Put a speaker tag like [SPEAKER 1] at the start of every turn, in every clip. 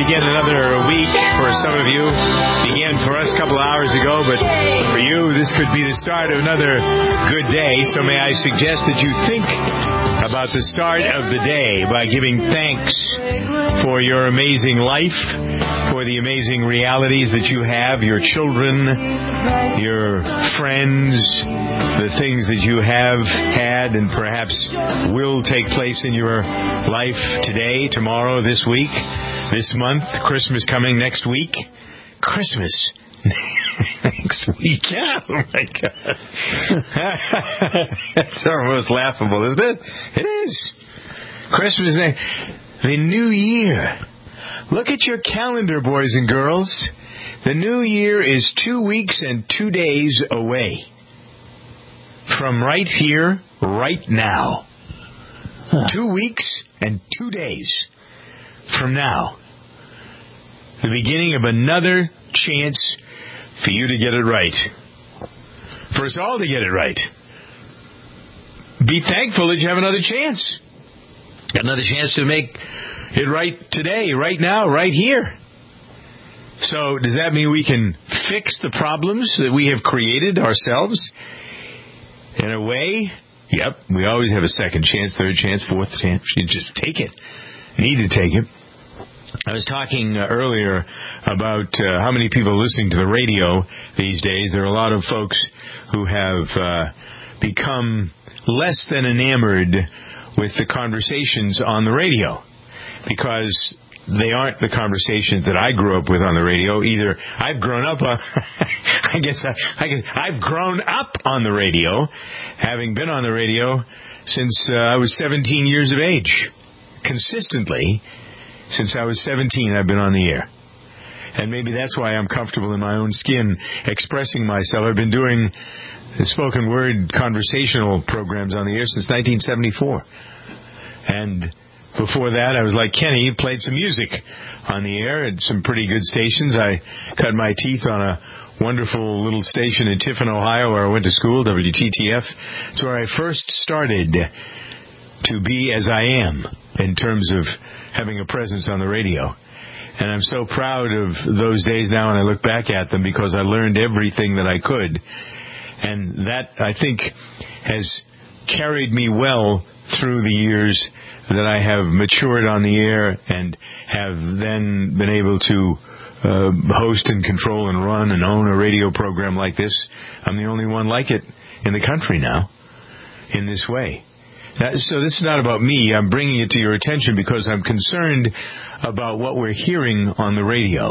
[SPEAKER 1] begin another week for some of you. Began for us a couple hours ago, but for you, this could be the start of another good day. So may I suggest that you think about the start of the day by giving thanks for your amazing life, for the amazing realities that you have, your children, your friends, the things that you have had and perhaps will take place in your life today, tomorrow, this week, this month, Christmas coming next week. Christmas next week. Oh, my God. It's almost laughable, isn't it? It is. Christmas, the new year. Look at your calendar, boys and girls. The new year is 2 weeks and 2 days away. From right here, right now. 2 weeks and 2 days from now. The beginning of another chance for you to get it right. For us all to get it right. Be thankful that you have another chance. Another chance to make it right today, right now, right here. So does that mean we can fix the problems that we have created ourselves? In a way, yep, we always have a second chance, third chance, fourth chance. You just take it. You need to take it. I was talking earlier about how many people are listening to the radio these days. There are a lot of folks who have become less than enamored with the conversations on the radio because they aren't the conversations that I grew up with on the radio. Either I've grown up on, I've grown up on the radio, having been on the radio since I was 17 years of age. Consistently, since I was 17, I've been on the air. And maybe that's why I'm comfortable in my own skin expressing myself. I've been doing spoken word conversational programs on the air since 1974. And before that, I was like Kenny, played some music on the air at some pretty good stations. I cut my teeth on a wonderful little station in Tiffin, Ohio, where I went to school, WGTF. It's where I first started to be as I am in terms of having a presence on the radio. And I'm so proud of those days now when I look back at them because I learned everything that I could. And that, I think, has carried me well through the years that I have matured on the air and have then been able to host and control and run and own a radio program like this. I'm the only one like it in the country now in this way. So this is not about me. I'm bringing it to your attention because I'm concerned about what we're hearing on the radio.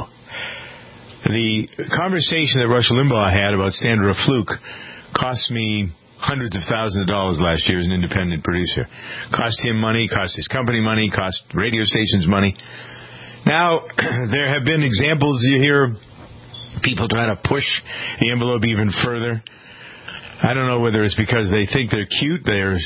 [SPEAKER 1] The conversation that Rush Limbaugh had about Sandra Fluke cost me hundreds of thousands of dollars last year as an independent producer. Cost him money, cost his company money, cost radio stations money. Now, there have been examples you hear people trying to push the envelope even further. I don't know whether it's because they think they're cute, they're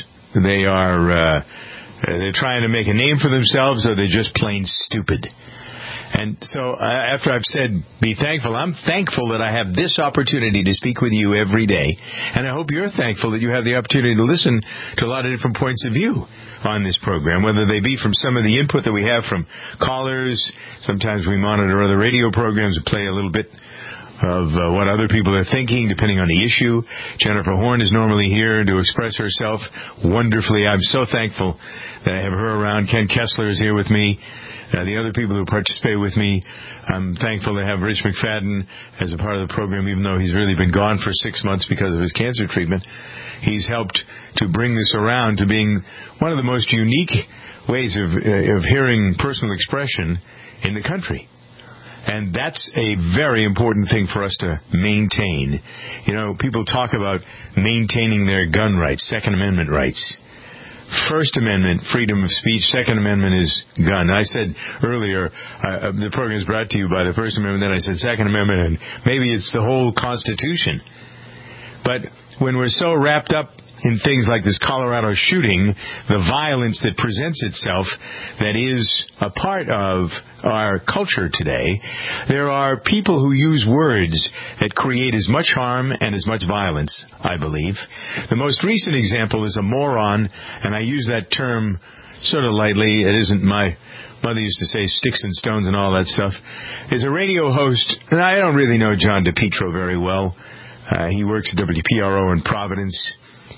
[SPEAKER 1] trying to make a name for themselves, or they're just plain stupid. And so after I've said be thankful, I'm thankful that I have this opportunity to speak with you every day. And I hope you're thankful that you have the opportunity to listen to a lot of different points of view on this program, whether they be from some of the input that we have from callers. Sometimes we monitor other radio programs and play a little bit of what other people are thinking, depending on the issue. Jennifer Horn is normally here to express herself wonderfully. I'm so thankful that I have her around. Ken Kessler is here with me. The other people who participate with me, I'm thankful to have Rich McFadden as a part of the program, even though he's really been gone for 6 months because of his cancer treatment. He's helped to bring this around to being one of the most unique ways of hearing personal expression in the country. And that's a very important thing for us to maintain. You know, people talk about maintaining their gun rights, Second Amendment rights. First Amendment, freedom of speech. Second Amendment is gun. I said earlier, the program is brought to you by the First Amendment. Then I said Second Amendment, and maybe it's the whole Constitution. But when we're so wrapped up in things like this Colorado shooting, the violence that presents itself that is a part of our culture today, there are people who use words that create as much harm and as much violence, I believe. The most recent example is a moron, and I use that term sort of lightly. It isn't my mother used to say sticks and stones and all that stuff, is a radio host, and I don't really know John DePietro very well. He works at WPRO in Providence.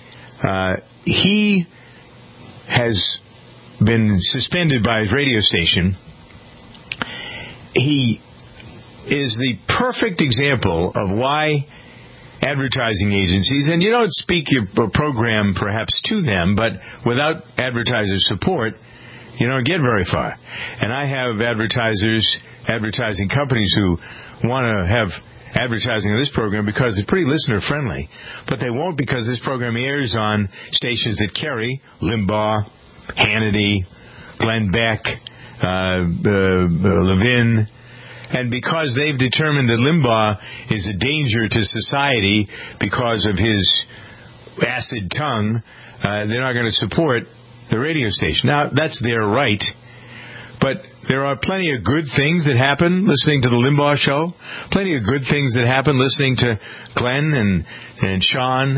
[SPEAKER 1] He has been suspended by his radio station. He is the perfect example of why advertising agencies, and you don't speak your program perhaps to them, but without advertiser support, you don't get very far. And I have advertising companies who want to have advertising on this program because it's pretty listener friendly, but they won't because this program airs on stations that carry Limbaugh, Hannity, Glenn Beck, Levin, and because they've determined that Limbaugh is a danger to society because of his acid tongue, they're not going to support the radio station. Now, that's their right, but there are plenty of good things that happen listening to the Limbaugh show, plenty of good things that happen listening to Glenn and Sean.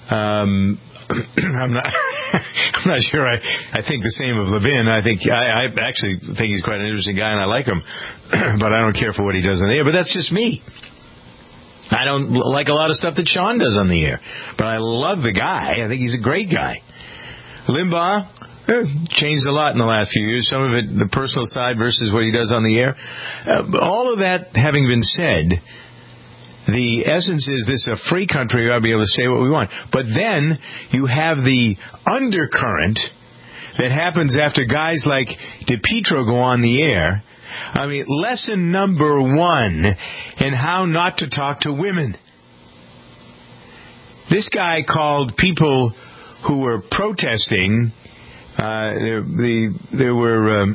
[SPEAKER 1] I'm not sure I think the same of Levin. I actually think he's quite an interesting guy and I like him, but I don't care for what he does on the air. But that's just me. I don't like a lot of stuff that Sean does on the air, but I love the guy. I think he's a great guy. Limbaugh changed a lot in the last few years. Some of it, the personal side versus what he does on the air. All of that having been said, the essence is this is a free country. We ought to be able to say what we want. But then you have the undercurrent that happens after guys like DePietro go on the air. I mean, lesson number 1 in how not to talk to women. This guy called people who were protesting. There were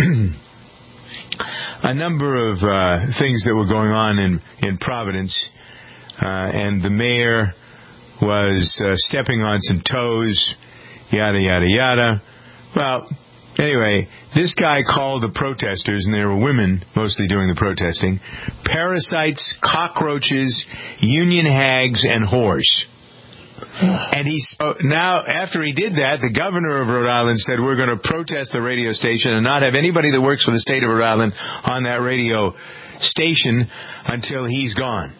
[SPEAKER 1] a number of things that were going on in Providence, and the mayor was stepping on some toes, yada, yada, yada. Well, anyway, this guy called the protesters, and there were women mostly doing the protesting, parasites, cockroaches, union hags, and whores. And now, after he did that, the governor of Rhode Island said, we're going to protest the radio station and not have anybody that works for the state of Rhode Island on that radio station until he's gone.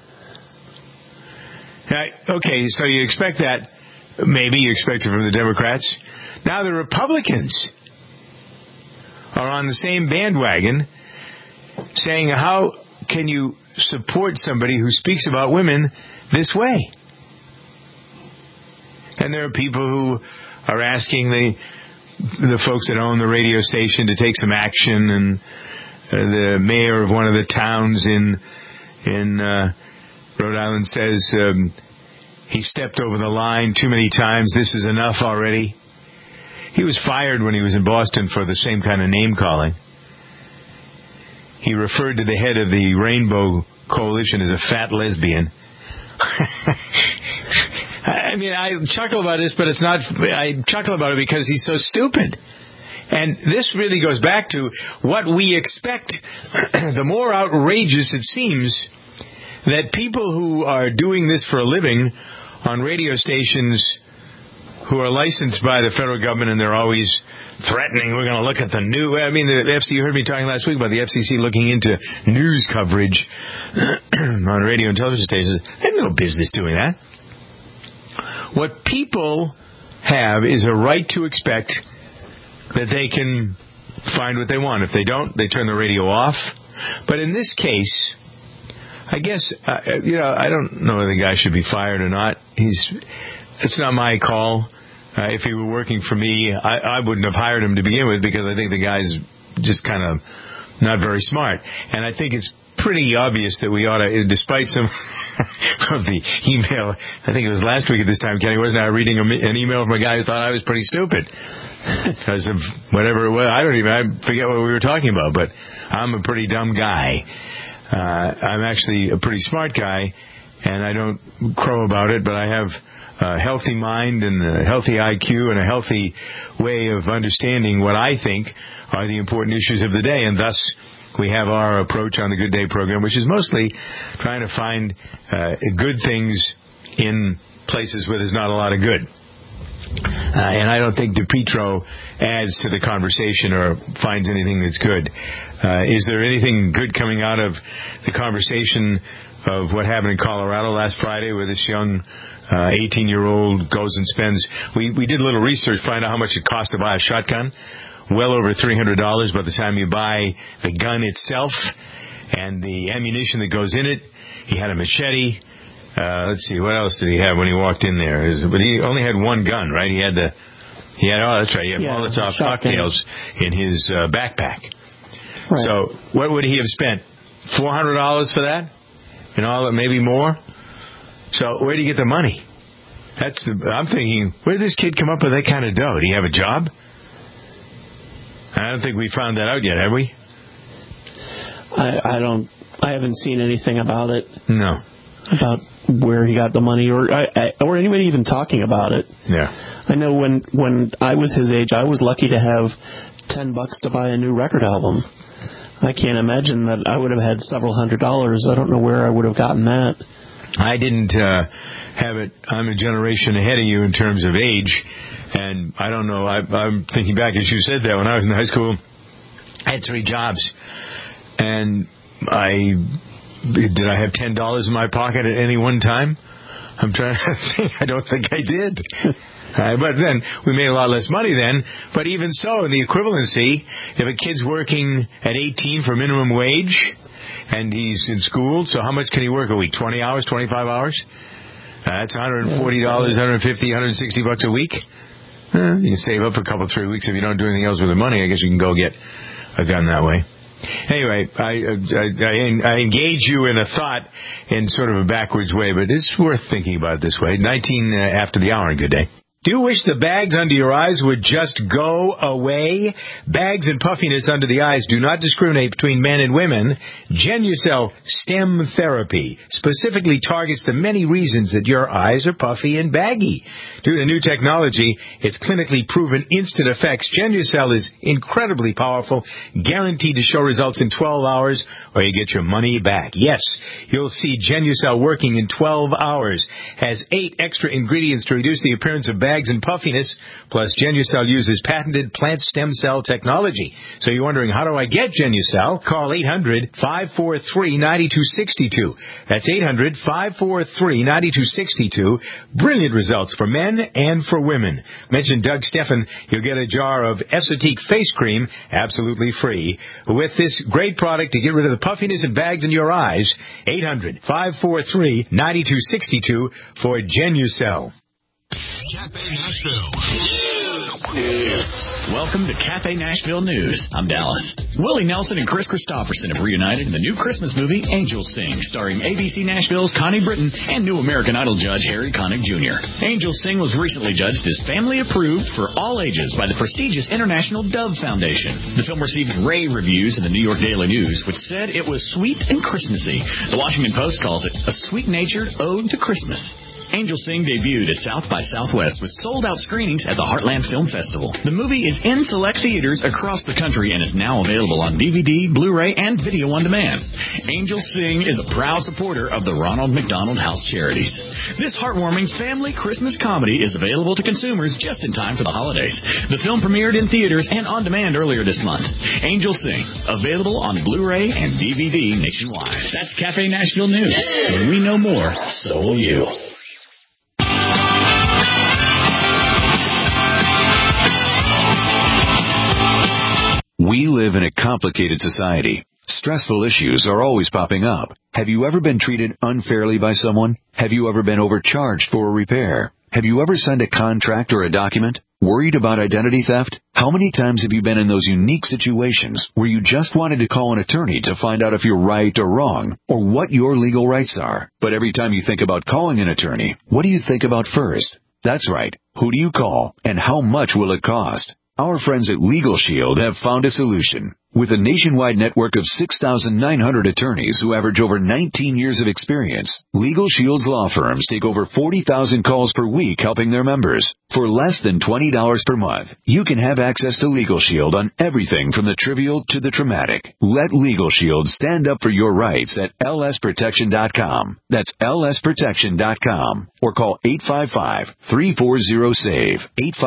[SPEAKER 1] Now, okay, so you expect that. Maybe you expect it from the Democrats. Now the Republicans are on the same bandwagon saying, how can you support somebody who speaks about women this way? And there are people who are asking the folks that own the radio station to take some action, and the mayor of one of the towns in Rhode Island says he stepped over the line too many times. This is enough already. He was fired when he was in Boston for the same kind of name calling. He referred to the head of the Rainbow Coalition as a fat lesbian. I mean, I chuckle about this, but it's not. I chuckle about it because he's so stupid. And this really goes back to what we expect. The more outrageous it seems that people who are doing this for a living on radio stations who are licensed by the federal government, and they're always threatening, we're going to look at the new. I mean, the FCC, you heard me talking last week about the FCC looking into news coverage on radio and television stations. They have no business doing that. What people have is a right to expect that they can find what they want. If they don't, they turn the radio off. But in this case, I guess, I don't know whether the guy should be fired or not. It's not my call. If he were working for me, I wouldn't have hired him to begin with because I think the guy's just kind of not very smart. And I think it's pretty obvious that we ought to, despite some of the email, I think it was last week at this time, Kenny, wasn't I reading an email from a guy who thought I was pretty stupid because of whatever it was. I forget what we were talking about, but I'm a pretty dumb guy. I'm actually a pretty smart guy, and I don't crow about it, but I have a healthy mind and a healthy IQ and a healthy way of understanding what I think are the important issues of the day, and thus we have our approach on the Good Day program, which is mostly trying to find good things in places where there's not a lot of good. And I don't think DePietro adds to the conversation or finds anything that's good. Is there anything good coming out of the conversation of what happened in Colorado last Friday where this young 18-year-old goes and spends... We did a little research, find out how much it costs to buy a shotgun. Well over $300 by the time you buy the gun itself and the ammunition that goes in it. He had a machete. Let's see, what else did he have when he walked in there? But he only had one gun, right? He had that's right, he had Molotov cocktails in his backpack. Right. So what would he have spent? $400 for that? And all, maybe more? So where do you get the money? I'm thinking, where did this kid come up with that kind of dough? Did he have a job? I don't think we found that out yet, have we?
[SPEAKER 2] I haven't seen anything about it.
[SPEAKER 1] No.
[SPEAKER 2] About where he got the money or anybody even talking about it.
[SPEAKER 1] Yeah.
[SPEAKER 2] I know when I was his age, I was lucky to have $10 to buy a new record album. I can't imagine that I would have had several $100. I don't know where I would have gotten that.
[SPEAKER 1] I didn't have it. I'm a generation ahead of you in terms of age, and I don't know. I'm thinking back, as you said that, when I was in high school, I had 3 jobs, and did I have $10 in my pocket at any one time? I'm trying to think. I don't think I did. But then, we made a lot less money then. But even so, in the equivalency, if a kid's working at 18 for minimum wage, and he's in school, so how much can he work a week? 20 hours, 25 hours? That's $140, $150, $160 a week. You can save up a couple, 3 weeks if you don't do anything else with the money. I guess you can go get a gun that way. Anyway, I engage you in a thought in sort of a backwards way, but it's worth thinking about it this way. 19 after the hour. Good day. Do you wish the bags under your eyes would just go away? Bags and puffiness under the eyes do not discriminate between men and women. Genucel Stem Therapy specifically targets the many reasons that your eyes are puffy and baggy. Due to new technology, its clinically proven instant effects, Genucel is incredibly powerful, guaranteed to show results in 12 hours, or you get your money back. Yes, you'll see Genucel working in 12 hours. Has 8 extra ingredients to reduce the appearance of bags and puffiness, plus Genucel uses patented plant stem cell technology. So you're wondering, how do I get Genucel? Call 800-543-9262. That's 800-543-9262. Brilliant results for men and for women. Mention Doug Steffen. You'll get a jar of Esotique face cream absolutely free. With this great product to get rid of the puffiness and bags in your eyes, 800-543-9262 for Genucel.
[SPEAKER 3] Cafe Nashville. Welcome to Cafe Nashville News. I'm Dallas. Willie Nelson and Chris Christopherson have reunited in the new Christmas movie Angels Sing, starring ABC Nashville's Connie Britton and new American Idol judge Harry Connick Jr. Angels Sing was recently judged as family approved for all ages by the prestigious International Dove Foundation. The film received rave reviews in the New York Daily News, which said it was sweet and Christmassy. The Washington Post calls it a sweet-natured ode to Christmas. Angels Sing debuted at South by Southwest with sold-out screenings at the Heartland Film Festival. The movie is in select theaters across the country and is now available on DVD, Blu-ray, and video on demand. Angels Sing is a proud supporter of the Ronald McDonald House Charities. This heartwarming family Christmas comedy is available to consumers just in time for the holidays. The film premiered in theaters and on demand earlier this month. Angels Sing, available on Blu-ray and DVD nationwide. That's Cafe Nashville News. When we know more, so will you.
[SPEAKER 4] We live in a complicated society. Stressful issues are always popping up. Have you ever been treated unfairly by someone? Have you ever been overcharged for a repair? Have you ever signed a contract or a document? Worried about identity theft? How many times have you been in those unique situations where you just wanted to call an attorney to find out if you're right or wrong, or what your legal rights are? But every time you think about calling an attorney, what do you think about first? That's right. Who do you call, and how much will it cost? Our friends at Legal Shield have found a solution. With a nationwide network of 6,900 attorneys who average over 19 years of experience, Legal Shield's law firms take over 40,000 calls per week helping their members. For less than $20 per month, you can have access to Legal Shield on everything from the trivial to the traumatic. Let Legal Shield stand up for your rights at lsprotection.com. That's lsprotection.com. Or call 855-340-SAVE.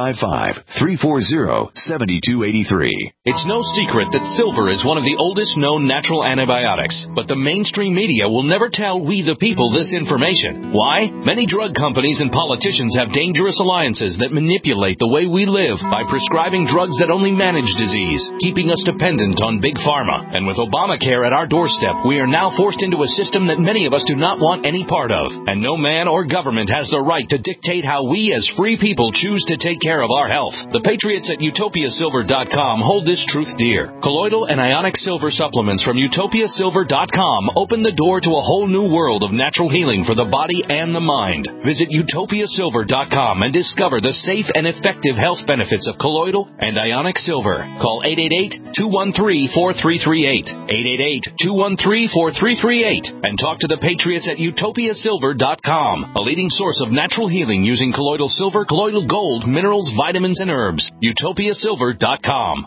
[SPEAKER 4] 855-340-7283.
[SPEAKER 5] It's no secret that silver is one of the oldest known natural antibiotics, but the mainstream media will never tell we the people this information. Why? Many drug companies and politicians have dangerous alliances that manipulate the way we live by prescribing drugs that only manage disease, keeping us dependent on Big Pharma. And with Obamacare at our doorstep, we are now forced into a system that many of us do not want any part of. And no man or government has the right to dictate how we as free people choose to take care of our health. The patriots at utopiasilver.com hold this truth dear. Colloidal and ionic silver supplements from utopiasilver.com open the door to a whole new world of natural healing for the body and the mind. Visit utopiasilver.com and discover the safe and effective health benefits of colloidal and ionic silver. Call 888-213-4338. 888-213-4338 and talk to the patriots at utopiasilver.com, a leading source of natural healing using colloidal silver, colloidal gold, minerals, vitamins, and herbs. utopiasilver.com.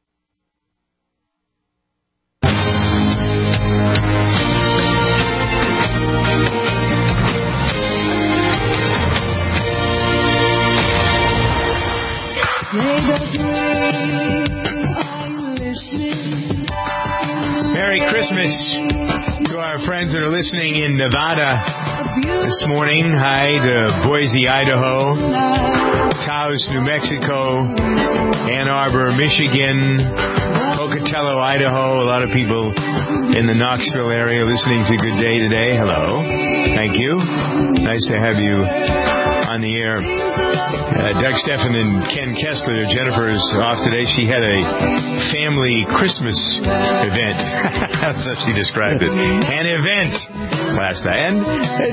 [SPEAKER 1] Merry Christmas to our friends that are listening in Nevada this morning. Hi to Boise, Idaho, Taos, New Mexico, Ann Arbor, Michigan, Pocatello, Idaho. A lot of people in the Knoxville area listening to Good Day today. Hello. Thank you. Nice to have you on the air. Doug Steffen and Ken Kessler. Jennifer is off today. She had a family Christmas event. That's how she described it. An event last night. And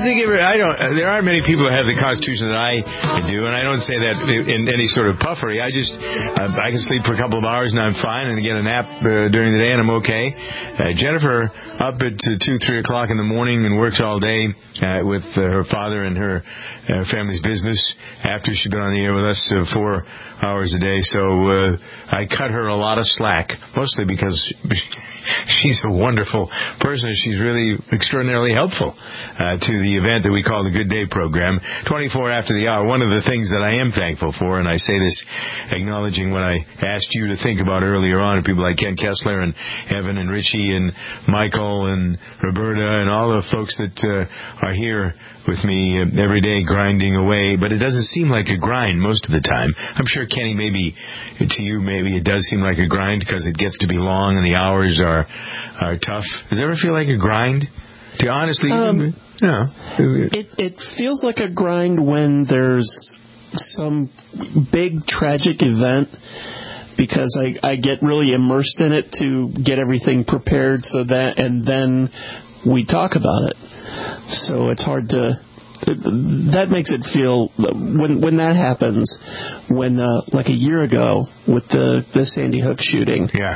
[SPEAKER 1] there aren't many people who have the constitution that I do, and I don't say that in any sort of puffery. I can sleep for a couple of hours and I'm fine, and get a nap during the day and I'm okay. Jennifer up at 2, 3 o'clock in the morning and works all day with her father and her family's business after she's been on the air with us 4 hours a day. So I cut her a lot of slack, mostly because she's a wonderful person. She's really extraordinarily helpful to the event that we call the Good Day program, 24 after the hour. One of the things that I am thankful for, and I say this acknowledging what I asked you to think about earlier on, and people like Ken Kessler and Evan and Richie and Michael and Roberta and all the folks that are here with me every day grinding away, but it doesn't seem like a grind most of the time. I'm sure, Kenny, maybe to you, maybe it does seem like a grind because it gets to be long and the hours are tough. Does it ever feel like a grind? Do you honestly? No.
[SPEAKER 2] It feels like a grind when there's some big tragic event, because I get really immersed in it to get everything prepared and then we talk about it. So it's hard to. That makes it feel when that happens. When like a year ago with the Sandy Hook shooting.
[SPEAKER 1] Yeah.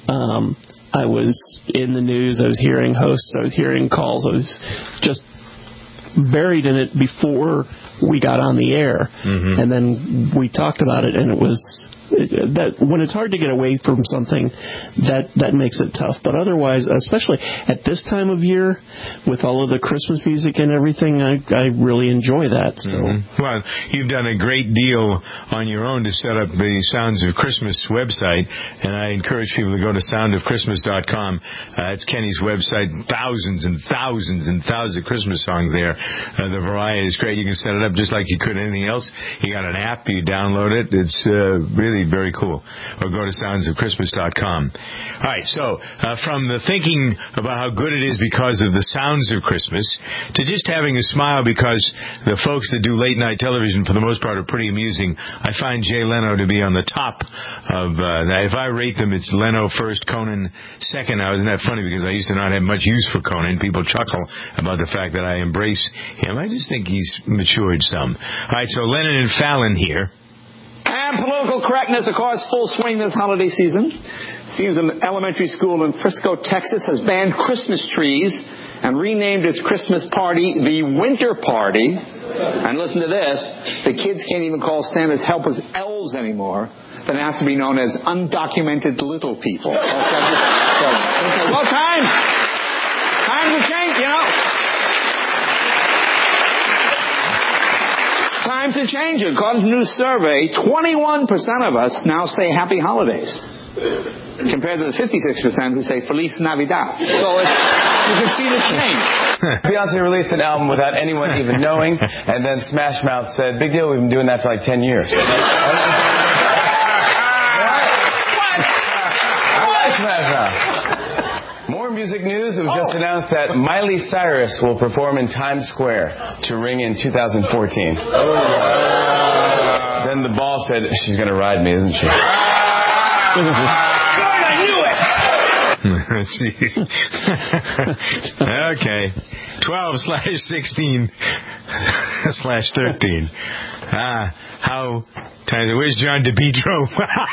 [SPEAKER 2] I was in the news. I was hearing hosts. I was hearing calls. I was just buried in it before we got on the air, and then we talked about it, and it was. That when it's hard to get away from something, that makes it tough. But otherwise, especially at this time of year, with all of the Christmas music and everything, I really enjoy that. So,
[SPEAKER 1] Well, you've done a great deal on your own to set up the Sounds of Christmas website, and I encourage people to go to soundofchristmas.com. It's Kenny's website. Thousands and thousands and thousands of Christmas songs there. The variety is great. You can set it up just like you could anything else. You got an app. You download it. It's really very cool. Or go to soundsofchristmas.com. All right, so from the thinking about how good it is because of the sounds of Christmas to just having a smile because the folks that do late night television for the most part are pretty amusing. I find Jay Leno to be on the top of that. If I rate them, it's Leno first, Conan second. Now, isn't that funny? Because I used to not have much use for Conan. People chuckle about the fact that I embrace him. I just think he's matured some. All right, so Lennon and Fallon here.
[SPEAKER 6] And political correctness, of course, full swing this holiday season. Seems an elementary school in Frisco, Texas has banned Christmas trees and renamed its Christmas party the Winter Party. And listen to this, the kids can't even call Santa's helpers elves anymore. They have to be known as undocumented little people. Okay. Well, times have changed, you know. Times are changing. According to a new survey, 21% of us now say Happy Holidays, compared to the 56% who say Feliz Navidad. So you can see the change.
[SPEAKER 7] Beyonce released an album without anyone even knowing, and then Smash Mouth said, big deal, we've been doing that for like 10 years. What? Smash Mouth. More music news. It was just announced that Miley Cyrus will perform in Times Square to Ring in 2014. Then the ball said, she's going to ride me, isn't she?
[SPEAKER 1] Jeez. Okay. 12/16/13. How times? Where's John DePietro?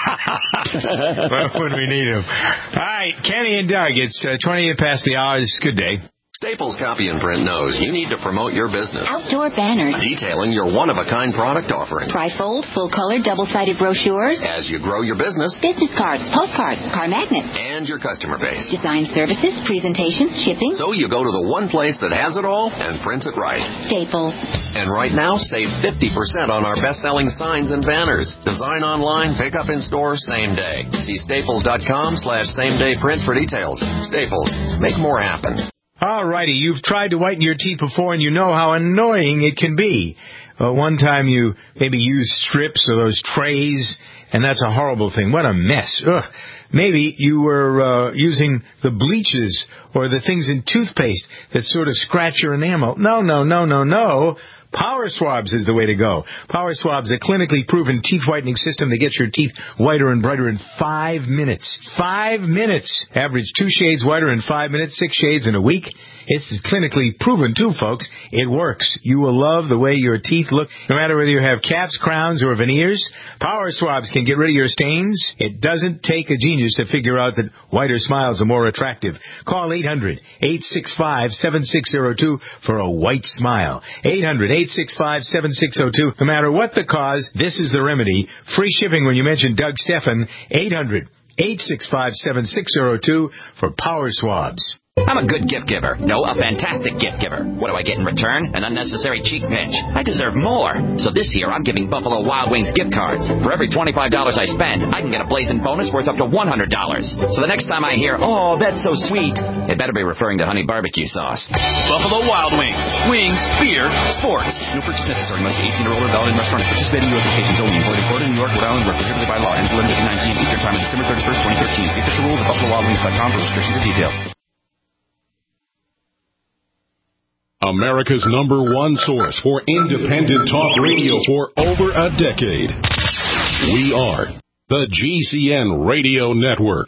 [SPEAKER 1] When we need him. All right, Kenny and Doug. It's 20 past the hour. It's a good day.
[SPEAKER 8] Staples Copy and Print knows you need to promote your business.
[SPEAKER 9] Outdoor banners.
[SPEAKER 8] Detailing your one-of-a-kind product offering.
[SPEAKER 9] Trifold, full-color, double-sided brochures.
[SPEAKER 8] As you grow your business.
[SPEAKER 9] Business cards, postcards, car magnets.
[SPEAKER 8] And your customer base.
[SPEAKER 9] Design services, presentations, shipping.
[SPEAKER 8] So you go to the one place that has it all and prints it right.
[SPEAKER 9] Staples.
[SPEAKER 8] And right now, save 50% on our best-selling signs and banners. Design online, pick up in store, same day. See staples.com/same-day print for details. Staples. Make more happen.
[SPEAKER 1] All righty, you've tried to whiten your teeth before and you know how annoying it can be. One time you maybe used strips or those trays, and that's a horrible thing. What a mess. Ugh. Maybe you were using the bleaches or the things in toothpaste that sort of scratch your enamel. No. Power Swabs is the way to go. Power Swabs, a clinically proven teeth whitening system that gets your teeth whiter and brighter in 5 minutes. 5 minutes. Average 2 shades whiter in 5 minutes, 6 shades in a week. It's clinically proven, too, folks. It works. You will love the way your teeth look, no matter whether you have caps, crowns, or veneers. Power Swabs can get rid of your stains. It doesn't take a genius to figure out that whiter smiles are more attractive. Call 800-865-7602 for a white smile. 800-865-7602. No matter what the cause, this is the remedy. Free shipping when you mention Doug Stephan. 800-865-7602 for Power Swabs.
[SPEAKER 10] I'm a good gift giver. No, a fantastic gift giver. What do I get in return? An unnecessary cheek pinch. I deserve more. So this year, I'm giving Buffalo Wild Wings gift cards. For every $25 I spend, I can get a blazing bonus worth up to $100. So the next time I hear, oh, that's so sweet, it better be referring to honey barbecue sauce.
[SPEAKER 3] Buffalo Wild Wings. Wings, beer, sports. No purchase necessary. Must be 18 or older. Valid in restaurant. Participating U.S. locations only. Imported Florida, New York, Rhode Island. Were prohibited by law. Ends 11:59 p.m. Eastern Time on December 31st, 2013. See official rules at BuffaloWildWings.com for restrictions and details.
[SPEAKER 11] America's #1 source for independent talk radio for over a decade. We are the GCN Radio Network.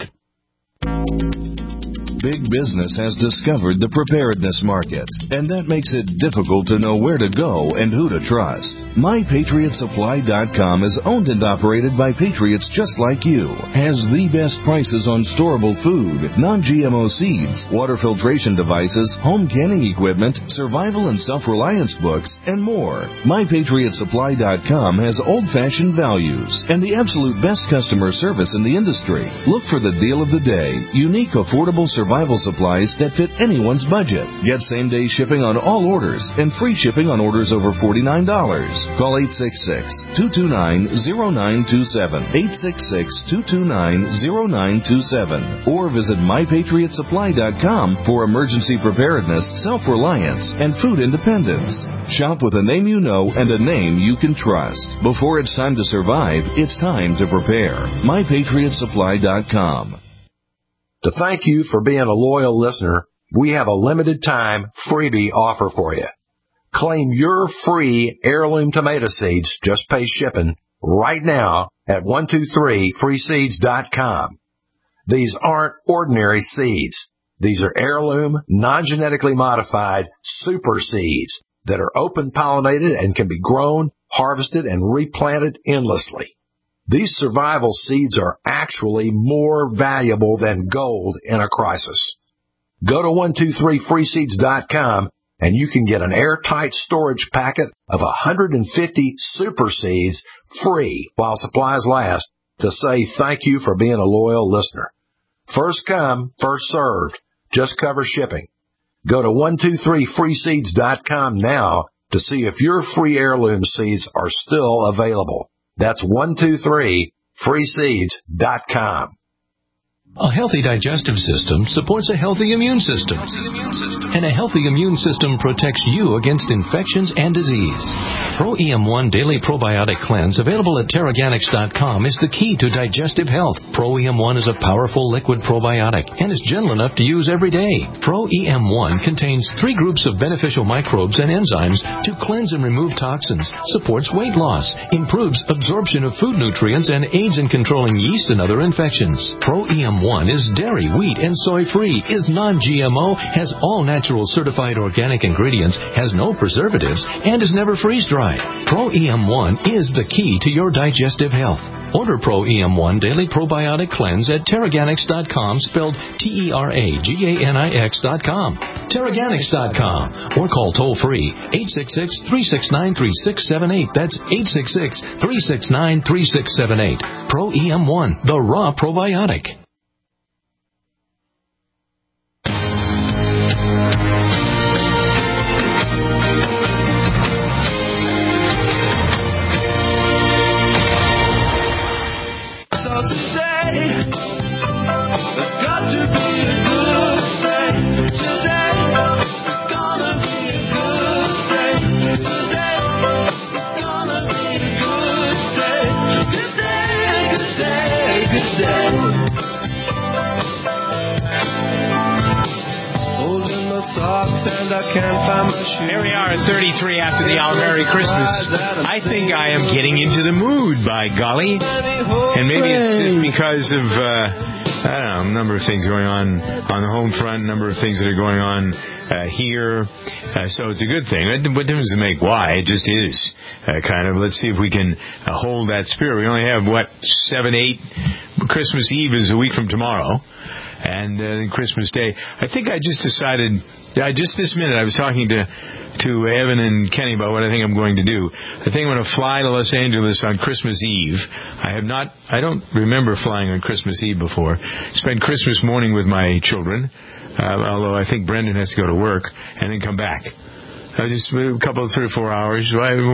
[SPEAKER 12] Big business has discovered the preparedness market, and that makes it difficult to know where to go and who to trust. MyPatriotSupply.com is owned and operated by patriots just like you. Has the best prices on storable food, non-GMO seeds, water filtration devices, home canning equipment, survival and self-reliance books, and more. MyPatriotSupply.com has old-fashioned values and the absolute best customer service in the industry. Look for the deal of the day, unique, affordable survival supplies that fit anyone's budget. Get same-day shipping on all orders and free shipping on orders over $49. Call 866-229-0927, 866-229-0927, or visit MyPatriotSupply.com for emergency preparedness, self-reliance, and food independence. Shop with a name you know and a name you can trust. Before it's time to survive, it's time to prepare. MyPatriotSupply.com.
[SPEAKER 13] To thank you for being a loyal listener, we have a limited time freebie offer for you. Claim your free heirloom tomato seeds, just pay shipping, right now at 123freeseeds.com. These aren't ordinary seeds. These are heirloom, non-genetically modified super seeds that are open pollinated and can be grown, harvested, and replanted endlessly. These survival seeds are actually more valuable than gold in a crisis. Go to 123freeseeds.com and you can get an airtight storage packet of 150 super seeds free while supplies last to say thank you for being a loyal listener. First come, first served. Just cover shipping. Go to 123freeseeds.com now to see if your free heirloom seeds are still available. That's 123freeseeds.com.
[SPEAKER 14] A healthy digestive system supports a healthy immune system. And a healthy immune system protects you against infections and disease. Pro-EM1 Daily Probiotic Cleanse, available at Terraganics.com, is the key to digestive health. Pro-EM1 is a powerful liquid probiotic and is gentle enough to use every day. Pro-EM1 contains 3 groups of beneficial microbes and enzymes to cleanse and remove toxins, supports weight loss, improves absorption of food nutrients, and aids in controlling yeast and other infections. Pro-EM1 is dairy, wheat, and soy-free, is non-GMO, has all natural certified organic ingredients, has no preservatives, and is never freeze-dried. Pro-EM1 is the key to your digestive health. Order Pro-EM1 Daily Probiotic Cleanse at Terraganics.com, spelled Terraganix.com. Terraganics.com, or call toll-free 866-369-3678. That's 866-369-3678. Pro-EM1, the raw probiotic.
[SPEAKER 1] Here we are at 33 after the hour. Merry Christmas. I think I am getting into the mood, by golly. And maybe it's just because of, I don't know, a number of things going on the home front, a number of things that are going on here. So it's a good thing. What difference does it make? Why? It just is. Kind of. Let's see if we can hold that spirit. We only have, 7, 8. Christmas Eve is a week from tomorrow. And then Christmas Day. I think I just decided, just this minute, I was talking to Evan and Kenny about what I think I'm going to do. I think I'm going to fly to Los Angeles on Christmas Eve. I don't remember flying on Christmas Eve before. Spend Christmas morning with my children, although I think Brendan has to go to work, and then come back. Just a couple of 3 or 4 hours.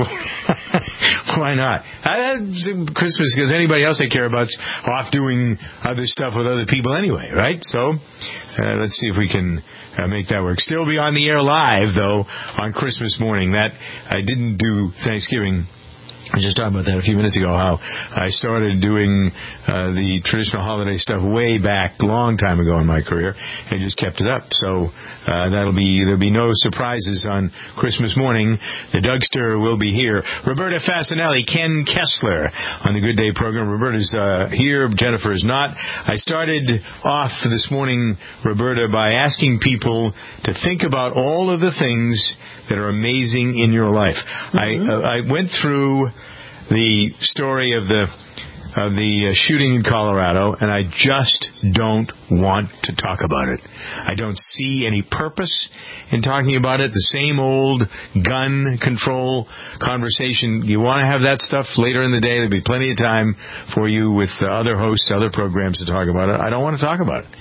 [SPEAKER 1] Why not? Christmas, because anybody else I care about's off doing other stuff with other people anyway, right? So let's see if we can make that work. Still be on the air live, though, on Christmas morning. That I didn't do Thanksgiving. I was just talking about that a few minutes ago, how I started doing the traditional holiday stuff way back, long time ago in my career, and just kept it up. So there'll be no surprises on Christmas morning. The Dougster will be here. Roberta Fasinelli, Ken Kessler on the Good Day program. Roberta's here. Jennifer is not. I started off this morning, Roberta, by asking people to think about all of the things that are amazing in your life. Mm-hmm. I went through the story of the shooting in Colorado, and I just don't want to talk about it. I don't see any purpose in talking about it. The same old gun control conversation. You want to have that stuff later in the day. There'll be plenty of time for you with other hosts, other programs to talk about it. I don't want to talk about it.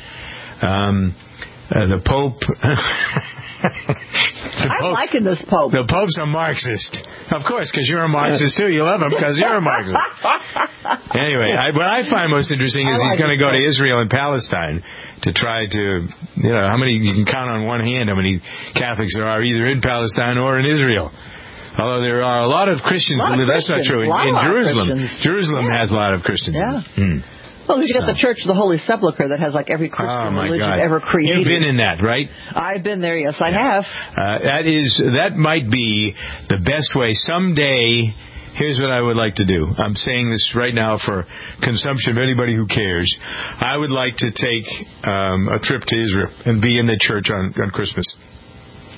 [SPEAKER 1] The Pope...
[SPEAKER 15] I'm liking this Pope.
[SPEAKER 1] The Pope's a Marxist. Of course, because you're a Marxist, too. You love him because you're a Marxist. Anyway, what I find most interesting is he's going to go to Israel and Palestine to try to, how many, you can count on one hand how many Catholics there are either in Palestine or in Israel. Although there are a lot of Christians who live. That's not true. In Jerusalem. Jerusalem has a lot of Christians. Yeah.
[SPEAKER 15] Well, you got the Church of the Holy Sepulchre that has like every Christian religion ever created.
[SPEAKER 1] You've been in that, right?
[SPEAKER 15] I've been there, yes, I have.
[SPEAKER 1] That might be the best way. Someday, here's what I would like to do. I'm saying this right now for consumption of anybody who cares. I would like to take a trip to Israel and be in the church on Christmas.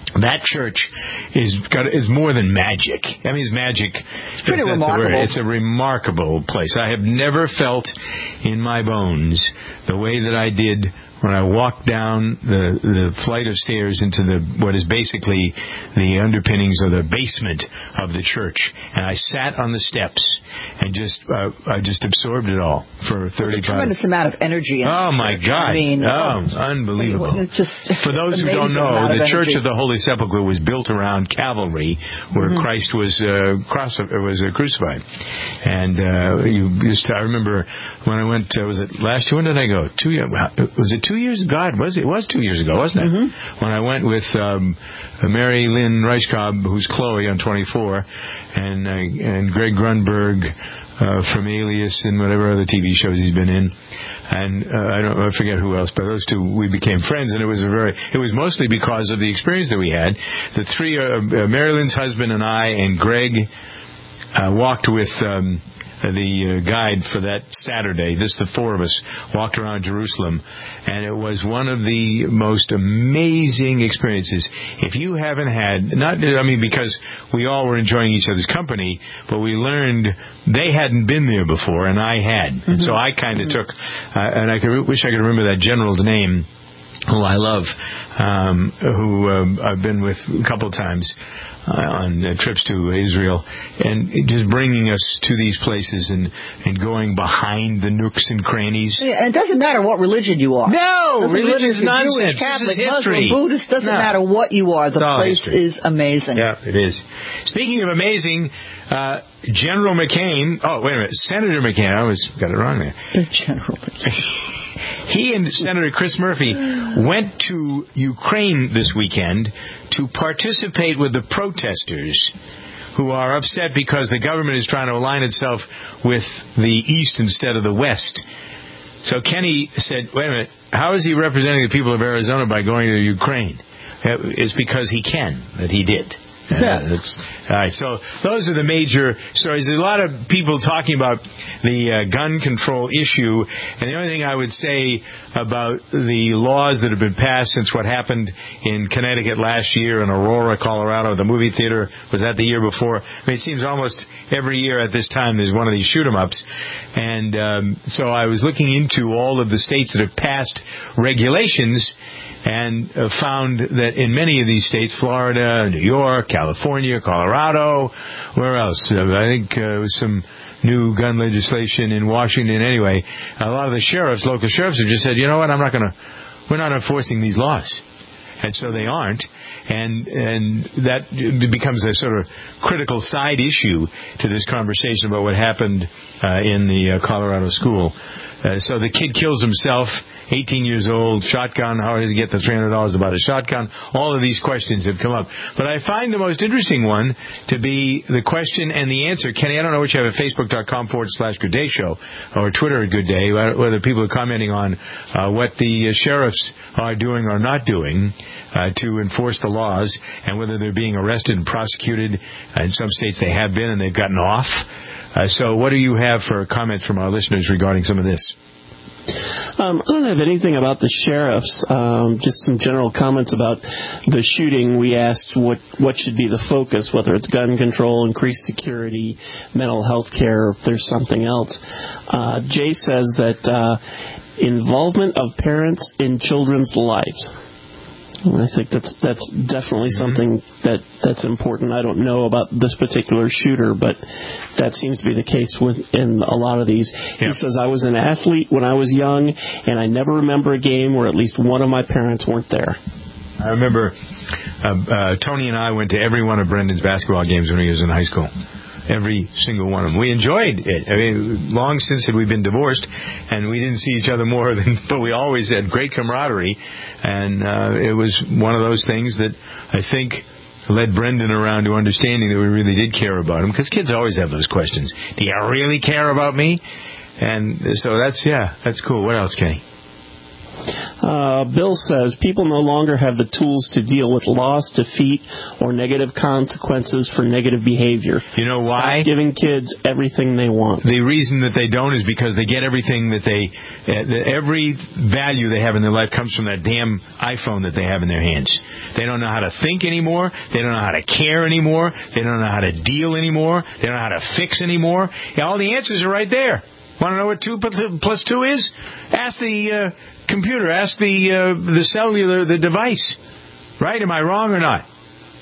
[SPEAKER 1] That church is more than magic. I mean, it's magic.
[SPEAKER 15] It's pretty remarkable.
[SPEAKER 1] It's a remarkable place. I have never felt in my bones the way that I did when I walked down the flight of stairs into what is basically the underpinnings of the basement of the church, and I sat on the steps and I just absorbed it all for 35.
[SPEAKER 15] It's a tremendous amount of energy.
[SPEAKER 1] Oh my God! Unbelievable! For those who don't know, the Church of the Holy Sepulchre was built around Calvary, where Christ was crucified, and I remember when I went. Was it last year? When did I go? 2 years. Was it 2 years? God, it was 2 years ago, wasn't it? When I went with Mary Lynn Reichkob, who's Chloe on 24, and Greg Grunberg from Alias and whatever other TV shows he's been in, and I forget who else, but those two, we became friends, and it was mostly because of the experience that we had. The three, Mary Lynn's husband and I and Greg walked with the guide for that Saturday. The four of us walked around Jerusalem, and it was one of the most amazing experiences. If you haven't had, because we all were enjoying each other's company, but we learned they hadn't been there before, and I had. And so I kind of took, and I wish I could remember that general's name, who I love, who I've been with a couple times on trips to Israel, and just bringing us to these places and going behind the nooks and crannies.
[SPEAKER 15] Yeah, and it doesn't matter what religion you are.
[SPEAKER 1] No, religion's nonsense.
[SPEAKER 15] Catholic,
[SPEAKER 1] this is history.
[SPEAKER 15] Muslim, Buddhist, doesn't matter what you are. The place is amazing.
[SPEAKER 1] Yeah, it is. Speaking of amazing, General McCain. Oh, wait a minute, Senator McCain. I always got it wrong there.
[SPEAKER 15] General McCain.
[SPEAKER 1] He and Senator Chris Murphy went to Ukraine this weekend to participate with the protesters who are upset because the government is trying to align itself with the East instead of the West. So Kenny said, wait a minute, how is he representing the people of Arizona by going to Ukraine? It's because he can, that he did. All right, so those are the major stories. There's a lot of people talking about the gun control issue, and the only thing I would say about the laws that have been passed since what happened in Connecticut last year in Aurora, Colorado, the movie theater, was that the year before? I mean, it seems almost every year at this time there's one of these shoot-'em-ups, and so I was looking into all of the states that have passed regulations, and found that in many of these states, Florida, New York, California, Colorado, where else? I think there was some new gun legislation in Washington. Anyway, a lot of the local sheriffs have just said, you know what, we're not enforcing these laws. And so they aren't. And that becomes a sort of critical side issue to this conversation about what happened in the Colorado school. So the kid kills himself, 18 years old, shotgun, how does he get the $300 to buy a shotgun? All of these questions have come up. But I find the most interesting one to be the question and the answer. Kenny, I don't know what you have at Facebook.com/Good Day Show or Twitter at Good Day, whether people are commenting on what the sheriffs are doing or not doing to enforce the laws, and whether they're being arrested and prosecuted. In some states they have been and they've gotten off. So what do you have for comments from our listeners regarding some of this?
[SPEAKER 2] I don't have anything about the sheriffs, just some general comments about the shooting. We asked what should be the focus, whether it's gun control, increased security, mental health care, if there's something else. Jay says that involvement of parents in children's lives. And I think that's definitely something that's important. I don't know about this particular shooter, but that seems to be the case in a lot of these. Yeah. He says, I was an athlete when I was young, and I never remember a game where at least one of my parents weren't there.
[SPEAKER 1] I remember Tony and I went to every one of Brendan's basketball games when he was in high school. Every single one of them. We enjoyed it. I mean, long since had we been divorced, and we didn't see each other more but we always had great camaraderie, and it was one of those things that I think led Brendan around to understanding that we really did care about him, because kids always have those questions. Do you really care about me? And so that's cool. What else, Kenny?
[SPEAKER 2] Bill says, people no longer have the tools to deal with loss, defeat, or negative consequences for negative behavior.
[SPEAKER 1] You know why?
[SPEAKER 2] Stop giving kids everything they want.
[SPEAKER 1] The reason that they don't is because they get everything that every value they have in their life comes from that damn iPhone that they have in their hands. They don't know how to think anymore. They don't know how to care anymore. They don't know how to deal anymore. They don't know how to fix anymore. Yeah, all the answers are right there. Want to know what 2 plus 2 is? Ask the computer. Ask the cellular, the device. Right? Am I wrong or not?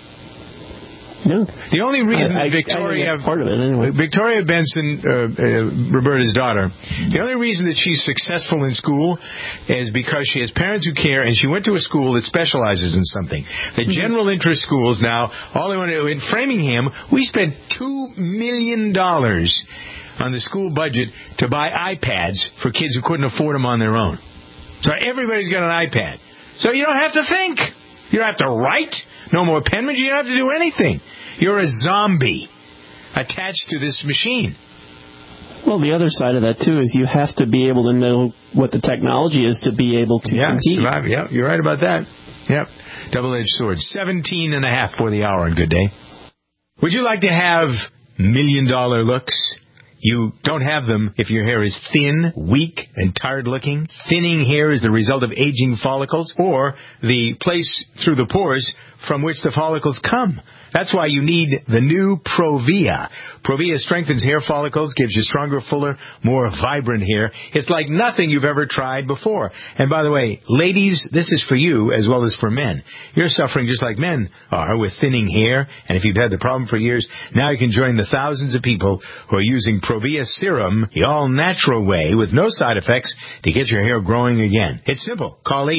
[SPEAKER 2] No.
[SPEAKER 1] The only reason that Victoria,
[SPEAKER 2] part of it anyway.
[SPEAKER 1] Victoria Benson, Roberta's daughter, the only reason that she's successful in school is because she has parents who care, and she went to a school that specializes in something. The general interest schools now, all they want to do, in Framingham, we spent $2 million on the school budget to buy iPads for kids who couldn't afford them on their own. So everybody's got an iPad. So you don't have to think. You don't have to write. No more penmanship. You don't have to do anything. You're a zombie attached to this machine.
[SPEAKER 2] Well, the other side of that, too, is you have to be able to know what the technology is to be able to compete.
[SPEAKER 1] Survive. Yeah, you're right about that. Yep. Double-edged sword. 17.5 for the hour on Good Day. Would you like to have million-dollar looks? You don't have them if your hair is thin, weak, and tired-looking. Thinning hair is the result of aging follicles or the place through the pores from which the follicles come. That's why you need the new Provia. Provia strengthens hair follicles, gives you stronger, fuller, more vibrant hair. It's like nothing you've ever tried before. And by the way, ladies, this is for you as well as for men. You're suffering just like men are with thinning hair. And if you've had the problem for years, now you can join the thousands of people who are using Provia Serum the all-natural way with no side effects to get your hair growing again. It's simple. Call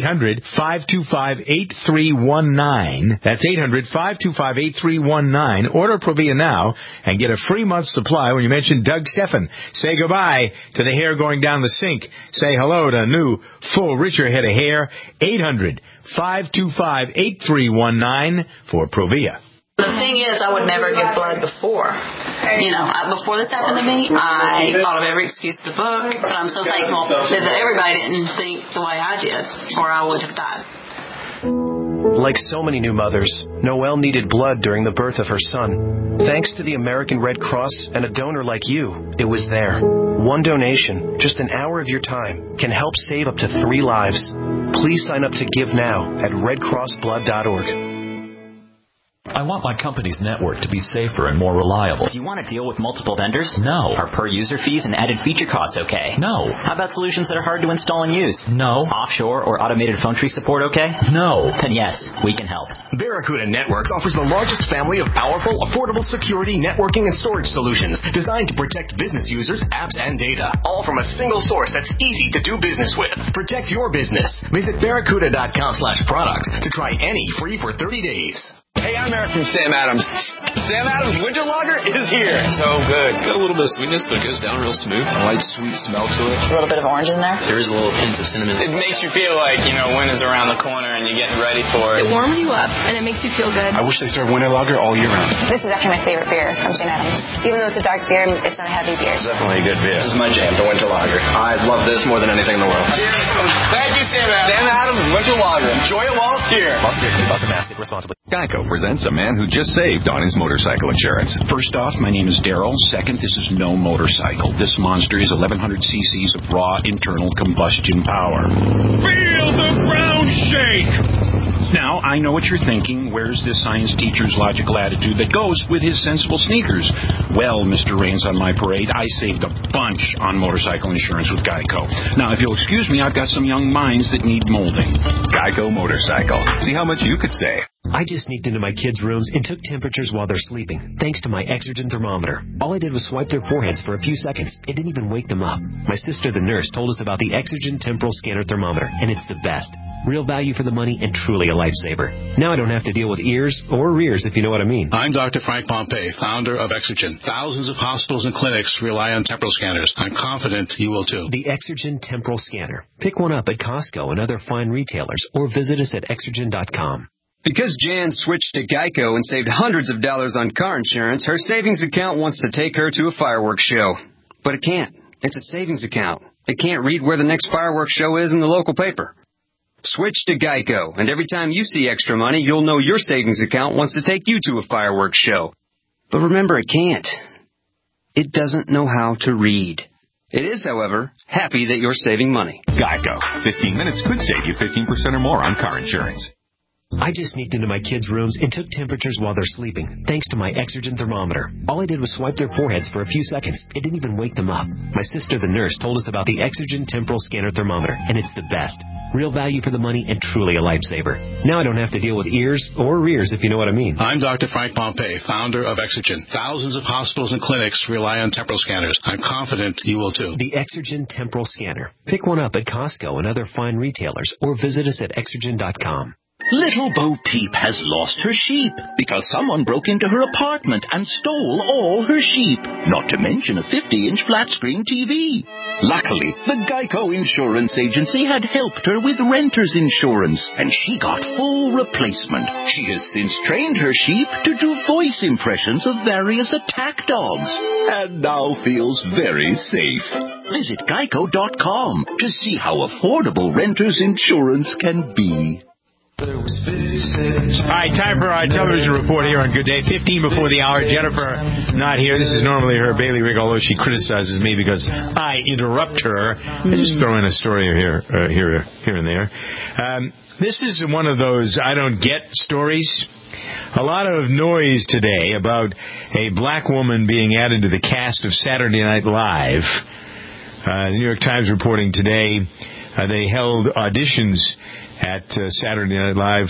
[SPEAKER 1] 800-525-8319. That's 800-525-8319. Order Provia now and get a free month supply when you mention Doug Steffen. Say goodbye to the hair going down the sink. Say hello to a new, full, richer head of hair. 800-525-8319 for Provia.
[SPEAKER 16] The thing is, I would never give blood before. Before this happened to me, I thought of every excuse in the book, but I'm so thankful that everybody didn't think the way I did, or I would have died.
[SPEAKER 17] Like so many new mothers, Noelle needed blood during the birth of her son. Thanks to the American Red Cross and a donor like you, it was there. One donation, just an hour of your time, can help save up to 3 lives. Please sign up to give now at redcrossblood.org.
[SPEAKER 18] I want my company's network to be safer and more reliable.
[SPEAKER 10] Do you want to deal with multiple vendors?
[SPEAKER 18] No.
[SPEAKER 10] Are per-user fees and added feature costs okay?
[SPEAKER 18] No.
[SPEAKER 10] How about solutions that are hard to install and use?
[SPEAKER 18] No.
[SPEAKER 10] Offshore or automated phone tree support okay?
[SPEAKER 18] No.
[SPEAKER 10] Then yes, we can help.
[SPEAKER 19] Barracuda Networks offers the largest family of powerful, affordable security, networking, and storage solutions designed to protect business users, apps, and data. All from a single source that's easy to do business with. Protect your business. Visit barracuda.com/products to try any free for 30 days.
[SPEAKER 20] Hey, I'm Eric from Sam Adams. Sam Adams Winter Lager is here. So good.
[SPEAKER 21] Got a little bit of sweetness, but it goes down real smooth. A light, sweet smell to it.
[SPEAKER 16] A little bit of orange in there.
[SPEAKER 21] There is a little hint of cinnamon.
[SPEAKER 20] It makes you feel like, winter's around the corner and you're getting ready for it.
[SPEAKER 22] It warms you up, and it makes you feel good.
[SPEAKER 21] I wish they served Winter Lager all year round.
[SPEAKER 23] This is actually my favorite beer from Sam Adams. Even though it's a dark beer, it's not a heavy beer.
[SPEAKER 20] It's definitely a good beer. This is my jam, the Winter Lager. I love this more than anything in the world. Thank you, Sam Adams. Sam Adams Winter Lager. Enjoy it while it's here.
[SPEAKER 17] Boston Mastic responsibly.
[SPEAKER 24] Geico presents a man who just saved on his motorcycle insurance.
[SPEAKER 25] First off, my name is Daryl. Second, this is no motorcycle. This monster is 1,100 cc's of raw internal combustion power. Feel the ground shake! Now, I know what you're thinking. Where's this science teacher's logical attitude that goes with his sensible sneakers? Well, Mr. Rains on my parade, I saved a bunch on motorcycle insurance with Geico. Now, if you'll excuse me, I've got some young minds that need molding.
[SPEAKER 24] Geico Motorcycle. See how much you could save.
[SPEAKER 17] I just sneaked into my kids' rooms and took temperatures while they're sleeping, thanks to my Exergen thermometer. All I did was swipe their foreheads for a few seconds. It didn't even wake them up. My sister, the nurse, told us about the Exergen Temporal Scanner Thermometer, and it's the best. Real value for the money and truly a lifesaver. Now I don't have to deal with ears or rears, if you know what I mean.
[SPEAKER 26] I'm Dr. Frank Pompey, founder of Exergen. Thousands of hospitals and clinics rely on temporal scanners. I'm confident you will too.
[SPEAKER 17] The Exergen Temporal Scanner. Pick one up at Costco and other fine retailers, or visit us at Exergen.com.
[SPEAKER 27] Because Jan switched to Geico and saved hundreds of dollars on car insurance, her savings account wants to take her to a fireworks show. But it can't. It's a savings account. It can't read where the next fireworks show is in the local paper. Switch to Geico, and every time you see extra money, you'll know your savings account wants to take you to a fireworks show. But remember, it can't. It doesn't know how to read. It is, however, happy that you're saving money.
[SPEAKER 24] Geico. 15 minutes could save you 15% or more on car insurance.
[SPEAKER 3] I just sneaked into my kids' rooms and took temperatures while they're sleeping, thanks to my Exergen thermometer. All I did was swipe their foreheads for a few seconds. It didn't even wake them up. My sister, the nurse, told us about the Exergen temporal scanner thermometer, and it's the best. Real value for the money and truly a lifesaver. Now I don't have to deal with ears or rears, if you know what I mean.
[SPEAKER 26] I'm Dr. Frank Pompey, founder of Exergen. Thousands of hospitals and clinics rely on temporal scanners. I'm confident you will too.
[SPEAKER 3] The Exergen temporal scanner. Pick one up at Costco and other fine retailers, or visit us at Exergen.com.
[SPEAKER 4] Little Bo Peep has lost her sheep because someone broke into her apartment and stole all her sheep, not to mention a 50-inch flat-screen TV. Luckily, the Geico Insurance Agency had helped her with renter's insurance, and she got full replacement. She has since trained her sheep to do voice impressions of various attack dogs, and now feels very safe. Visit Geico.com to see how affordable renter's insurance can be.
[SPEAKER 1] All right, time for our television report here on Good Day. 15 before the hour. Jennifer not here. This is normally her bailiwick, although she criticizes me because I interrupt her. I just throw in a story here and there. This is one of those I don't get stories. A lot of noise today about a black woman being added to the cast of Saturday Night Live. The New York Times reporting today they held auditions at Saturday Night Live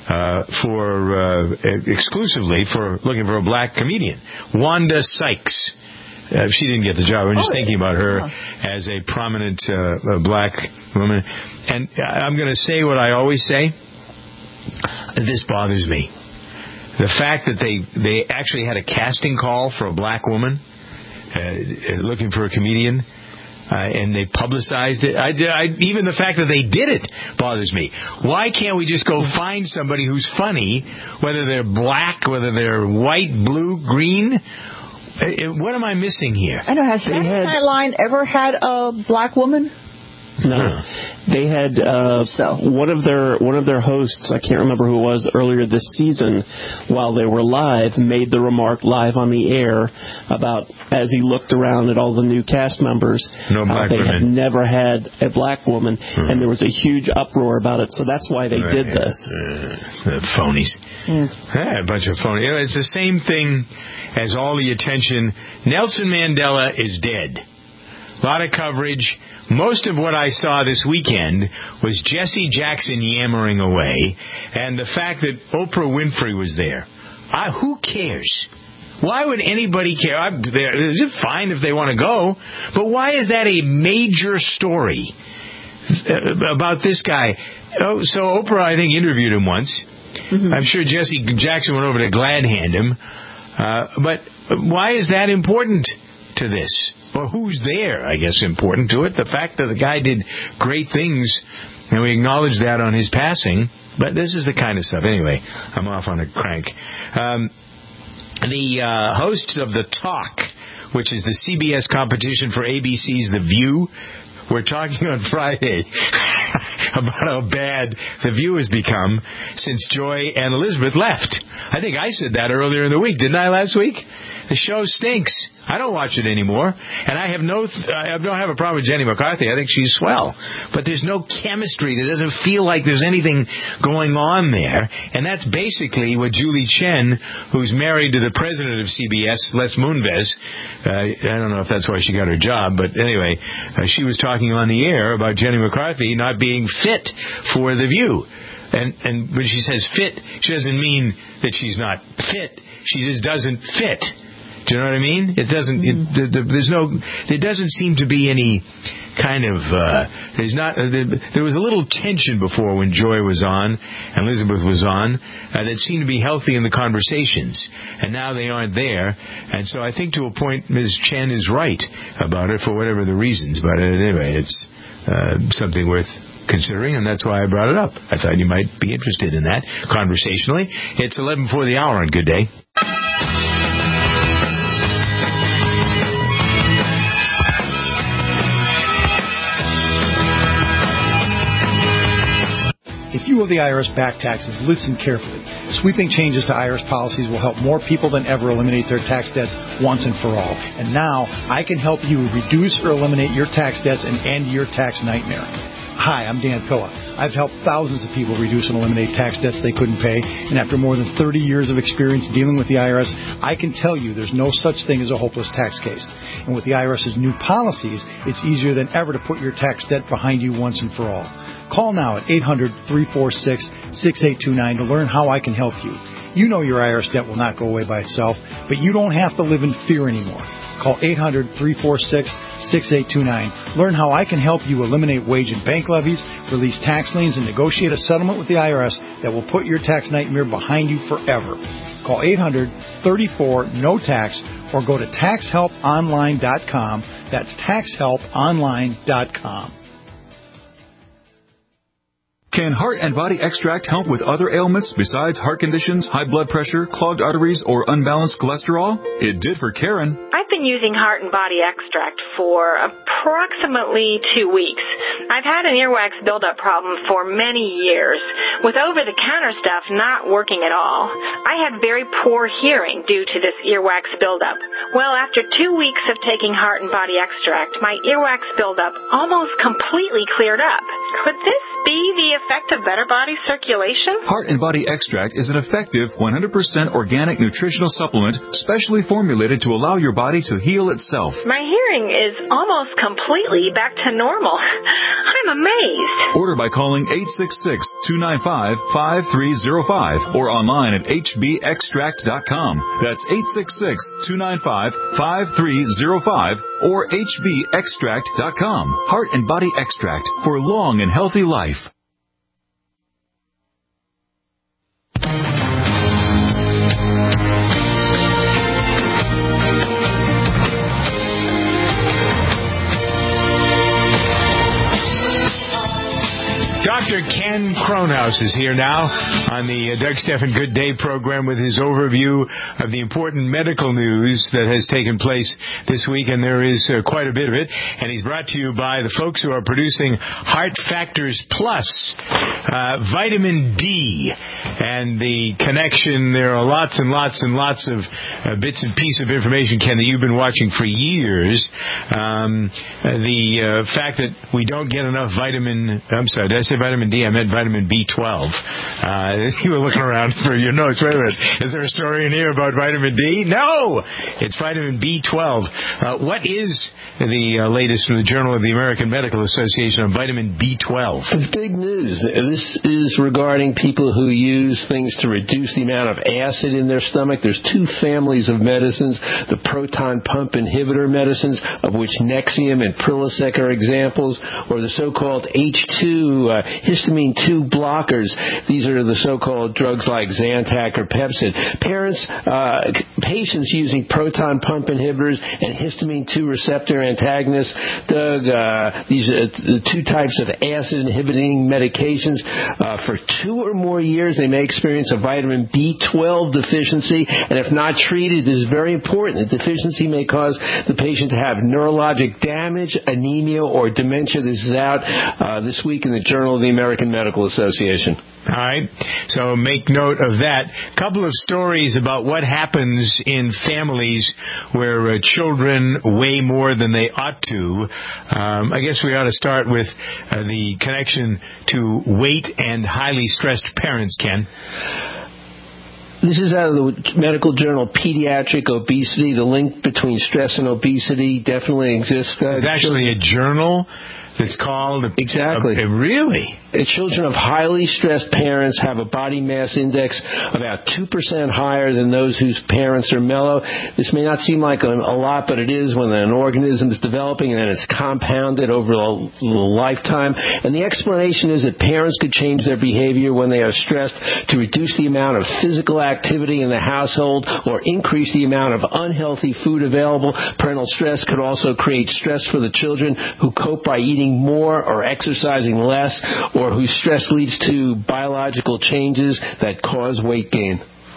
[SPEAKER 1] exclusively for looking for a black comedian. Wanda Sykes. She didn't get the job. I'm just thinking about her as a prominent black woman. And I'm going to say what I always say. This bothers me. The fact that they actually had a casting call for a black woman looking for a comedian. And they publicized it. Even the fact that they did it bothers me. Why can't we just go find somebody who's funny, whether they're black, whether they're white, blue, green? What am I missing here?
[SPEAKER 15] I know. Has Saturday Night Live ever had a black woman?
[SPEAKER 2] No. They had one of their hosts, I can't remember who it was, earlier this season, while they were live, made the remark live on the air about, as he looked around at all the new cast members,
[SPEAKER 1] no black
[SPEAKER 2] they
[SPEAKER 1] women.
[SPEAKER 2] had never had a black woman, and there was a huge uproar about it, so that's why they did this.
[SPEAKER 1] Phonies. A bunch of phonies. It's the same thing as all the attention. Nelson Mandela is dead. A lot of coverage. Most of what I saw this weekend was Jesse Jackson yammering away, and the fact that Oprah Winfrey was there. Who cares? Why would anybody care? It's fine if they want to go, but why is that a major story about this guy? So Oprah, I think, interviewed him once. I'm sure Jesse Jackson went over to glad hand him. But why is that important to this? Or who's there, I guess, important to it. The fact that the guy did great things, and we acknowledge that on his passing. But this is the kind of stuff. Anyway, I'm off on a crank. The hosts of The Talk, which is the CBS competition for ABC's The View, were talking on Friday about how bad The View has become since Joy and Elizabeth left. I think I said that earlier in the week, didn't I, last week? The show stinks. I don't watch it anymore, and I don't have a problem with Jenny McCarthy. I think she's swell, but there's no chemistry. There doesn't feel like there's anything going on there, and that's basically what Julie Chen, who's married to the president of CBS, Les Moonves, I don't know if that's why she got her job, but anyway, she was talking on the air about Jenny McCarthy not being fit for The View. And when she says fit, she doesn't mean that she's not fit. She just doesn't fit. Do you know what I mean? It doesn't. There doesn't seem to be any kind of. There was a little tension before when Joy was on and Elizabeth was on that seemed to be healthy in the conversations, and now they aren't there. And so I think to a point, Ms. Chen is right about it for whatever the reasons. But anyway, it's something worth considering, and that's why I brought it up. I thought you might be interested in that conversationally. It's 11 before the hour on Good Day.
[SPEAKER 5] If you owe the IRS back taxes, listen carefully. Sweeping changes to IRS policies will help more people than ever eliminate their tax debts once and for all. And now, I can help you reduce or eliminate your tax debts and end your tax nightmare. Hi, I'm Dan Pilla. I've helped thousands of people reduce and eliminate tax debts they couldn't pay, and after more than 30 years of experience dealing with the IRS, I can tell you there's no such thing as a hopeless tax case. And with the IRS's new policies, it's easier than ever to put your tax debt behind you once and for all. Call now at 800-346-6829 to learn how I can help you. You know your IRS debt will not go away by itself, but you don't have to live in fear anymore. Call 800-346-6829. Learn how I can help you eliminate wage and bank levies, release tax liens, and negotiate a settlement with the IRS that will put your tax nightmare behind you forever. Call 800-34-NO-TAX or go to TaxHelpOnline.com. That's TaxHelpOnline.com.
[SPEAKER 6] Can Heart and Body Extract help with other ailments besides heart conditions, high blood pressure, clogged arteries, or unbalanced cholesterol? It did for Karen.
[SPEAKER 7] I've been using Heart and Body Extract for approximately 2 weeks. I've had an earwax buildup problem for many years, with over-the-counter stuff not working at all. I had very poor hearing due to this earwax buildup. Well, after 2 weeks of taking Heart and Body Extract, my earwax buildup almost completely cleared up. Could this be the effect of better body circulation?
[SPEAKER 6] Heart and Body Extract is an effective 100% organic nutritional supplement specially formulated to allow your body to heal itself.
[SPEAKER 7] My hearing is almost completely back to normal. I'm amazed.
[SPEAKER 6] Order by calling 866-295-5305 or online at hbextract.com. That's 866-295-5305 or hbextract.com. Heart and Body Extract for long and healthy life.
[SPEAKER 1] Dr. Ken Kronhaus is here now on the Doug Stephan Good Day program with his overview of the important medical news that has taken place this week, and there is quite a bit of it. And he's brought to you by the folks who are producing Heart Factors Plus, vitamin D, and the connection. There are lots and lots and lots of bits and pieces of information, Ken, that you've been watching for years. The fact that we don't get enough I'm sorry, did I say vitamin D? I meant vitamin B12. You were looking around for your notes. Wait a minute. Is there a story in here about vitamin D? No! It's vitamin B12. What is the latest from the Journal of the American Medical Association on vitamin B12?
[SPEAKER 8] It's big news. This is regarding people who use things to reduce the amount of acid in their stomach. There's two families of medicines, the proton pump inhibitor medicines, of which Nexium and Prilosec are examples, or the so-called H2 histamine 2 blockers. These are the so-called drugs like Zantac or Pepcid. Patients using proton pump inhibitors and histamine 2 receptor antagonists, Doug, these are the two types of acid-inhibiting medications. For 2 or more years, they may experience a vitamin B12 deficiency, and if not treated, this is very important. The deficiency may cause the patient to have neurologic damage, anemia, or dementia. This is out this week in the Journal of the American Medical Association.
[SPEAKER 1] All right, so make note of that. A couple of stories about what happens in families where children weigh more than they ought to. I guess we ought to start with the connection to weight and highly stressed parents, Ken.
[SPEAKER 8] This is out of the medical journal Pediatric Obesity. The link between stress and obesity definitely exists.
[SPEAKER 1] There's actually a journal that's called...
[SPEAKER 8] Exactly.
[SPEAKER 1] Really?
[SPEAKER 8] Children of highly stressed parents have a body mass index about 2% higher than those whose parents are mellow. This may not seem like a lot, but it is when an organism is developing and then it's compounded over a lifetime. And the explanation is that parents could change their behavior when they are stressed to reduce the amount of physical activity in the household or increase the amount of unhealthy food available. Parental stress could also create stress for the children who cope by eating more or exercising less, or whose stress leads to biological changes that cause weight gain.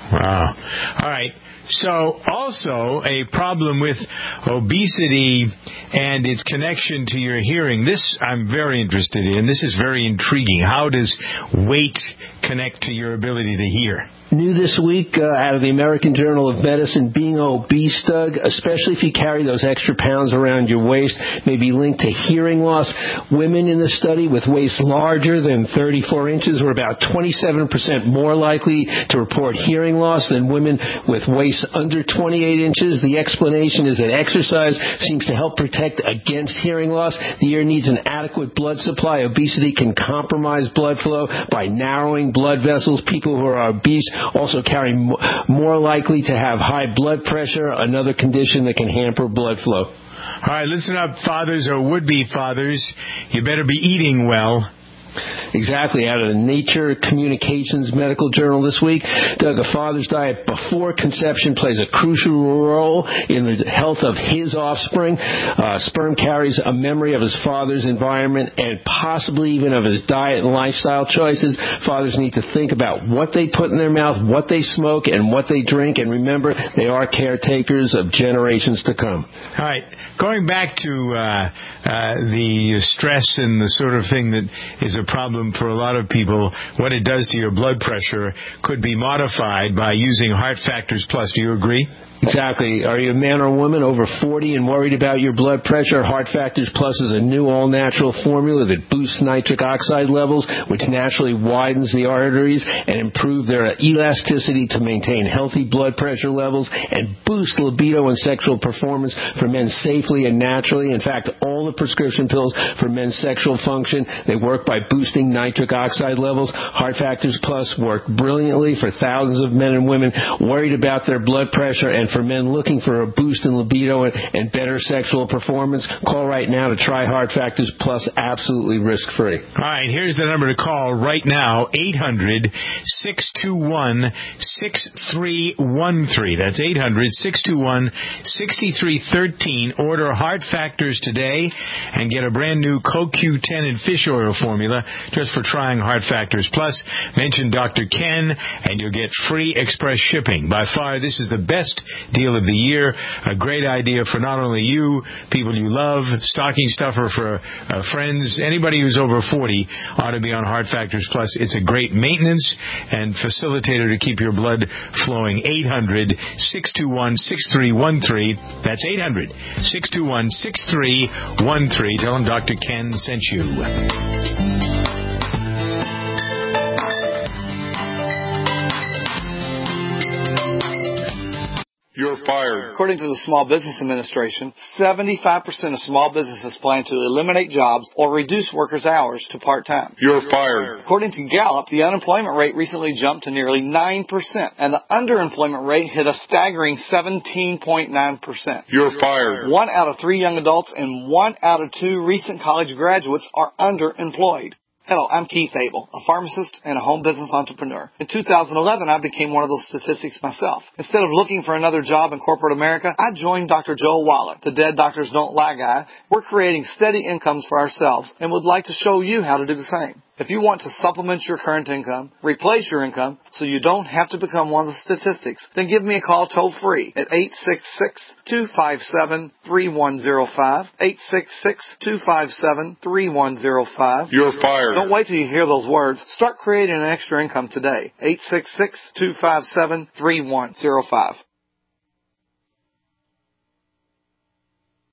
[SPEAKER 1] Wow. All right. So also a problem with obesity and its connection to your hearing. This I'm very interested in. This is very intriguing. How does weight connect to your ability to hear?
[SPEAKER 8] New this week out of the American Journal of Medicine, being obese, Doug, especially if you carry those extra pounds around your waist, may be linked to hearing loss. Women in the study with waists larger than 34 inches were about 27% more likely to report hearing loss than women with waists under 28 inches. The explanation is that exercise seems to help protect against hearing loss. The ear needs an adequate blood supply. Obesity can compromise blood flow by narrowing blood vessels. People who are obese also carry more likely to have high blood pressure, another condition that can hamper blood flow.
[SPEAKER 1] All right, listen up, fathers or would-be fathers. You better be eating well.
[SPEAKER 8] Exactly, out of the Nature Communications Medical Journal this week. Doug, a father's diet before conception plays a crucial role in the health of his offspring. Sperm carries a memory of his father's environment and possibly even of his diet and lifestyle choices. Fathers need to think about what they put in their mouth, what they smoke, and what they drink. And remember, they are caretakers of generations to come.
[SPEAKER 1] All right, going back to the stress and the sort of thing that is a problem for a lot of people, what it does to your blood pressure could be modified by using Heart Factors Plus. Do you agree?
[SPEAKER 8] Exactly. Are you a man or woman over 40 and worried about your blood pressure? Heart Factors Plus is a new all-natural formula that boosts nitric oxide levels, which naturally widens the arteries and improves their elasticity to maintain healthy blood pressure levels and boost libido and sexual performance for men safely and naturally. In fact, all the prescription pills for men's sexual function, they work by boosting nitric oxide levels. Heart Factors Plus work brilliantly for thousands of men and women worried about their blood pressure and for men looking for a boost in libido and better sexual performance. Call right now to try Heart Factors Plus absolutely risk-free.
[SPEAKER 1] All right, here's the number to call right now, 800-621-6313. That's 800-621-6313. Order Heart Factors today and get a brand new CoQ10 and fish oil formula just for trying Heart Factors Plus. Mention Dr. Ken and you'll get free express shipping. By far, this is the best deal of the year. A great idea for not only you, people you love, stocking stuffer for friends. Anybody who's over 40 ought to be on Heart Factors Plus. It's a great maintenance and facilitator to keep your blood flowing. 800-621-6313. That's 800-621-6313. Tell them Dr. Ken sent you.
[SPEAKER 9] You're fired. According to the Small Business Administration, 75% of small businesses plan to eliminate jobs or reduce workers' hours to part-time. You're fired. According to Gallup, the unemployment rate recently jumped to nearly 9%, and the underemployment rate hit a staggering 17.9%. You're fired. 1 out of 3 young adults and 1 out of 2 recent college graduates are underemployed. Hello, I'm Keith Abel, a pharmacist and a home business entrepreneur. In 2011, I became one of those statistics myself. Instead of looking for another job in corporate America, I joined Dr. Joel Waller, the Dead Doctors Don't Lie guy. We're creating steady incomes for ourselves and would like to show you how to do the same. If you want to supplement your current income, replace your income, so you don't have to become one of the statistics, then give me a call toll-free at 866-257-3105, 866-257-3105. You're fired. Don't wait till you hear those words. Start creating an extra income today. 866-257-3105.